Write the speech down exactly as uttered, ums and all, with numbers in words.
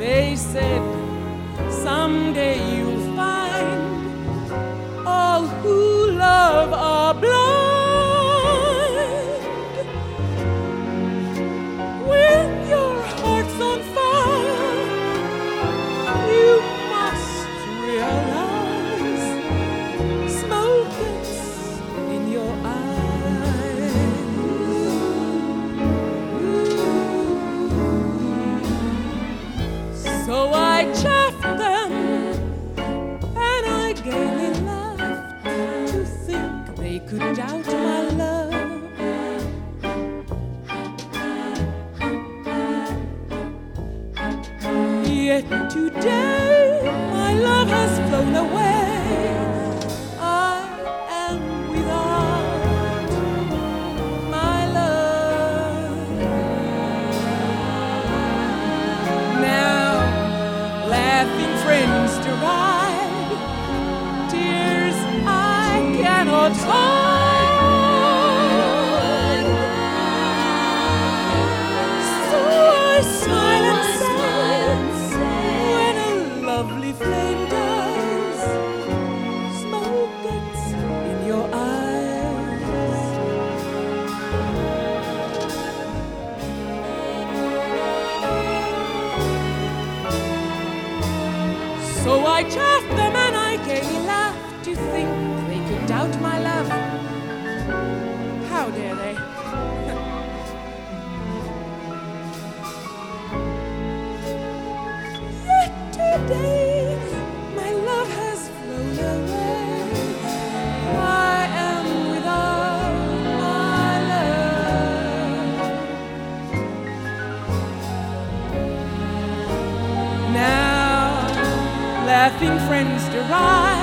They said someday you'll find all who love are blind. When your heart's on fire, you must realize smoke gets in your eyes. So I chaffed them and I gaily laughed to think they could doubt my love. Yet today my love has flown away. I am without my love. Now laughing friends deride, tears I cannot hide. So I silence when a lovely flame dies, smoke gets in your eyes. So I chaffed them and I gaily laughed to think they could doubt my love. How dare they? Yet today my love has flown away. I am without my love. Now laughing friends deride,